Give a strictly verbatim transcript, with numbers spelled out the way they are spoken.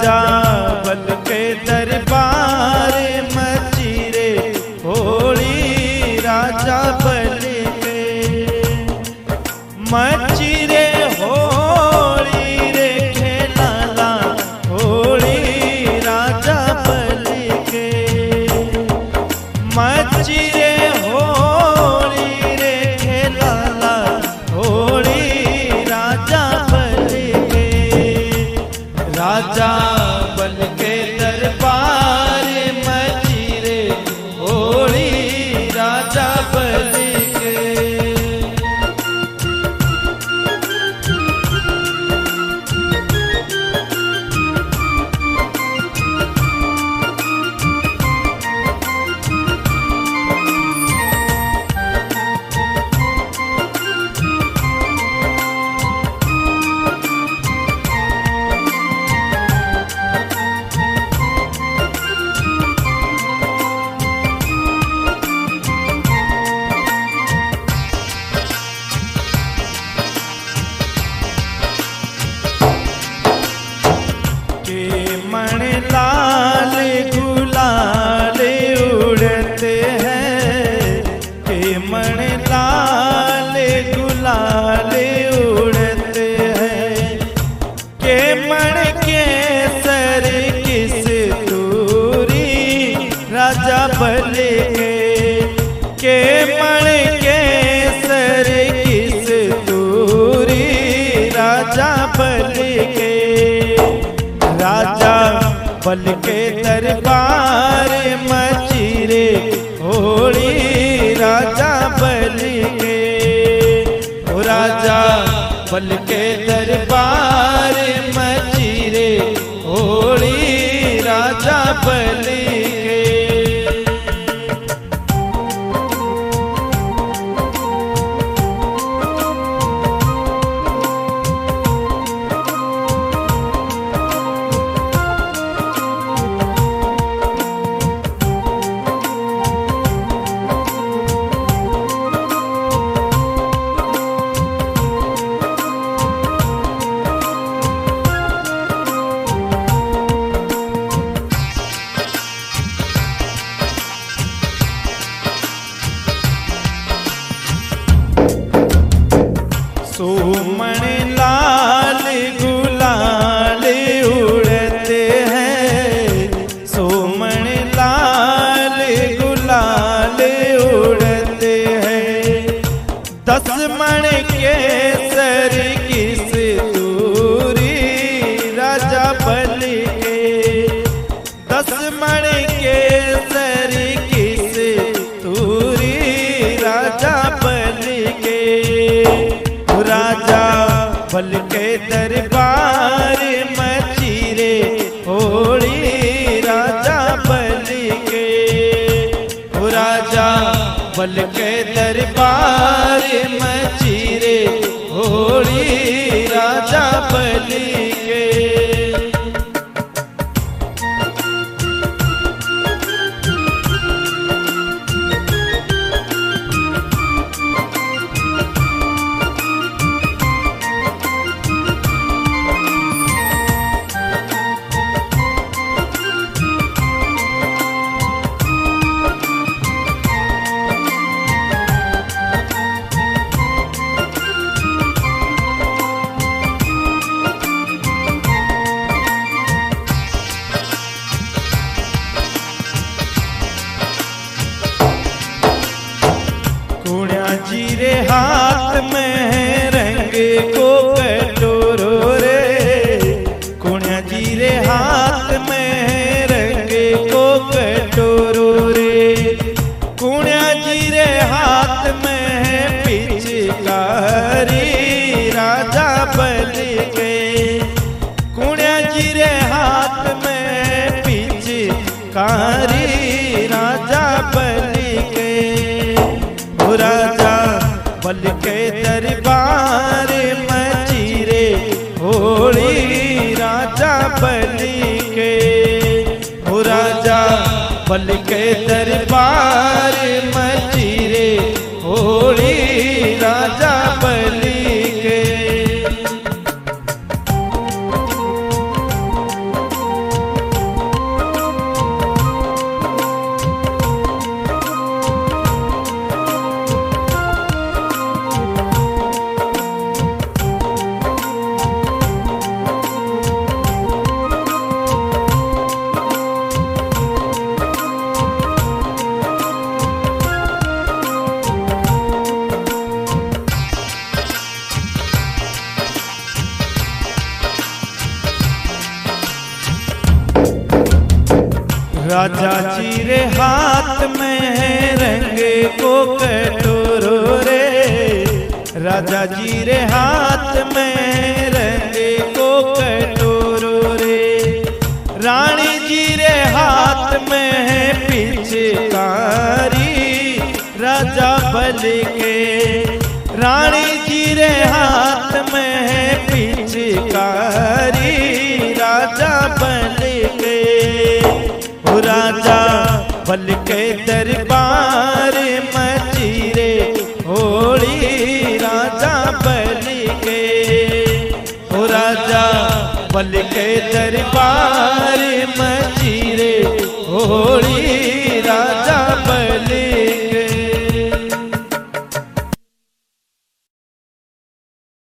राजा बल के दरबार मची रे होली राजा बल के मची रे होली रे खेलाला होली राजा बल के मची रे होली रे खेलाला होली राजा बल के राजा बल के दरबार मची रे होली राजा बल के मन लाल गुलाल उड़ते हैं के मन लाल गुलाल उड़ते हैं के मन के सर किस दूरी राजा बल के के मन के सर किस दूरी राजा बल के राजा बल के दरबार मची रे होली राजा बल के ओ राजा बल के दरबार मची रे होली राजा बल के सोमन लाल गुलाल उड़ते हैं सोमन लाल गुलाल उड़ते हैं दस मन के सर किस दूरी राजा बल के दस मन के सर किस दूरी राजा बल के राजा बल के दरबार मची रे होली राजा बल के ओ राजा बल के दरबार मची रे होली राजा बल के जीरे हाथ में रंग को कटोरो रे कुणिया जीरे हाथ में रंग को कटोरो रे कुणिया जीरे हाथ में पिचकारी राजा बल के कुणिया जीरे हाथ में पिचकारी राजा बल के राजा बल के दरबार मची रे होली राजा बल के हो राजा बल के दरबार मची रे होली राजा बल के राजा जी रे हाथ में है रंग को कटोरो रे, राजा जी रे हाथ में रंग को कटोरो रे। रानी जी रे हाथ में है पिचकारी राजा बल के, रानी जी रे हाथ में है पिचकारी राजा बल के। ओ राजा बल के दरबार मचीरे होली राजा बल के, ओ राजा बल के दरबार